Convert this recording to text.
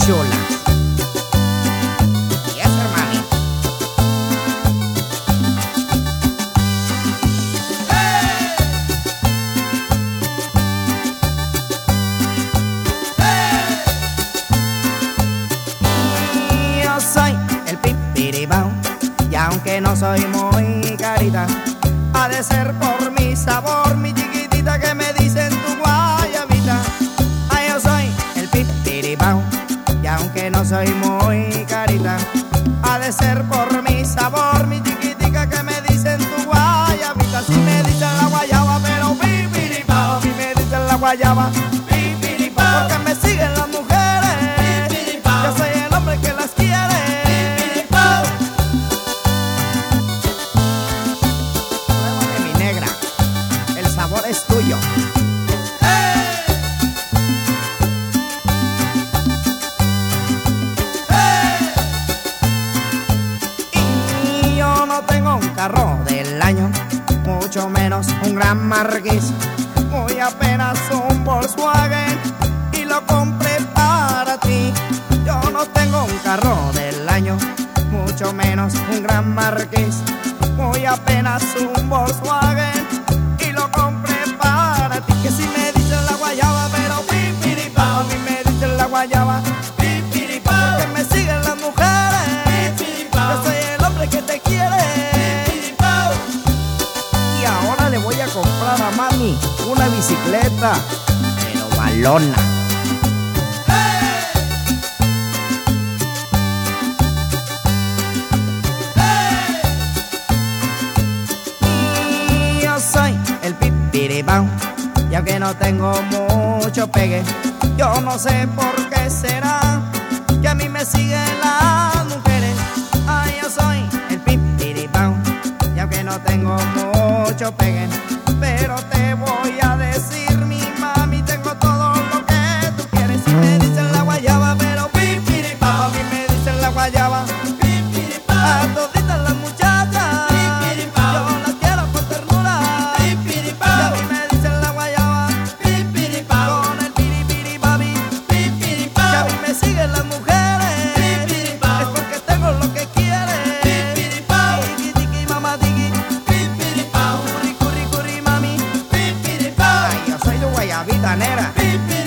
chula. Y es hermano. Yo soy el pipiribao, y aunque no soy muy carita, ha de ser por mi sabor, mi chiquitita, que me dicen tu guayabita. Ay, yo soy el pipiribao, y aunque no soy muy carita, ha de ser por mi sabor, mi chiquitica, que me dicen tu guayabita. Si me dicen la guayaba, pero pipiribao, a mí me dicen la guayaba, pipiribao, porque me siguen las mujeres, pipiribao, yo soy el hombre que las quiere, pipiribao. Prueba de mi negra, el sabor es tuyo. Carro del año, mucho menos un gran Marquis, muy apenas un Volkswagen, y lo compré para ti. Yo no tengo un carro del año, mucho menos un gran Marquis, muy apenas un Volkswagen, y lo compré para ti. Que si me dicen la guayaba, pero pipiripao, a mí me dicen la guayaba, pipiripao, porque me siguen las mujeres, pipiripao, yo soy el hombre que te quiere. Ahora le voy a comprar a mami una bicicleta, pero balona. Y yo soy el pipiribao, y aunque no tengo mucho pegue, yo no sé por qué será que a mí me siguen las mujeres. Ay, yo soy el pipiribao, y aunque no tengo mucho pegue, pero te voy a decir, mi mami, tengo todo lo que tú quieres. Si me dicen la guayaba, pero pipiripao, a mí me dicen la guayaba, pipiripao, a toditas las muchachas, pipiripao, yo las quiero por ternura, pipiripao, y a mí me dicen la guayaba, pipiripao, con el piripiripapi, pipiripao, y a mí me siguen las mujeres, pipiripao, es porque tengo lo que quieren, pipiripao, tiki tiki mamá tiki, curry, curry, curry, mami, pipiripao. Ay, yo soy tu guayabita negra.